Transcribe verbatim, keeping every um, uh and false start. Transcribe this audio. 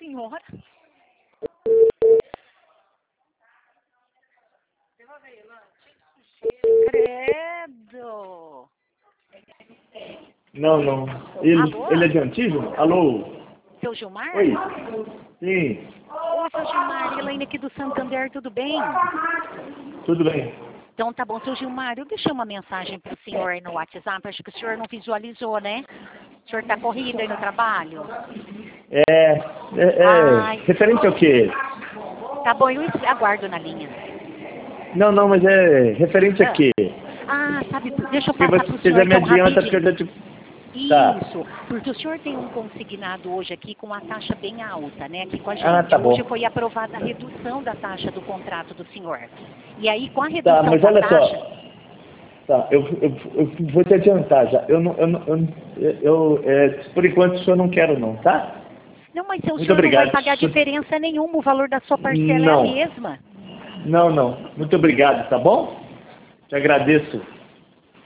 senhora. Credo. Não, não. Ele, Alô? ele é de Antígeno? Alô? Seu Gilmar? Oi? Sim, Ô, seu Gilmar, Elaine aqui do Santander, tudo bem? tudo bem. Então tá bom, seu Gilmar, eu deixei uma mensagem pro senhor aí no WhatsApp, acho que o senhor não visualizou, né? O senhor tá corrido aí no trabalho? É, é, é Ai. referente ao quê? Tá bom, eu aguardo na linha. Não, não, mas é referente a Ah, quê? ah, sabe, deixa eu Se passar você pro quiser senhor me então adianta, porque eu rapidinho. já te... Tá. Isso, porque o senhor tem um consignado hoje aqui com a taxa bem alta, né, aqui com a Ah, gente. tá Hoje bom. foi aprovada a redução da taxa do contrato do senhor. E aí, com a Tá, redução mas da olha taxa... só. Tá, eu, eu, eu vou te adiantar já. Eu não, eu, não- eu, eu, eu, é, por enquanto, o senhor não quero não, tá? Não, mas o Muito senhor não vai obrigado. pagar diferença nenhuma, o valor da sua parcela é a Não, mesma. não, não. Muito obrigado, tá bom? Te agradeço.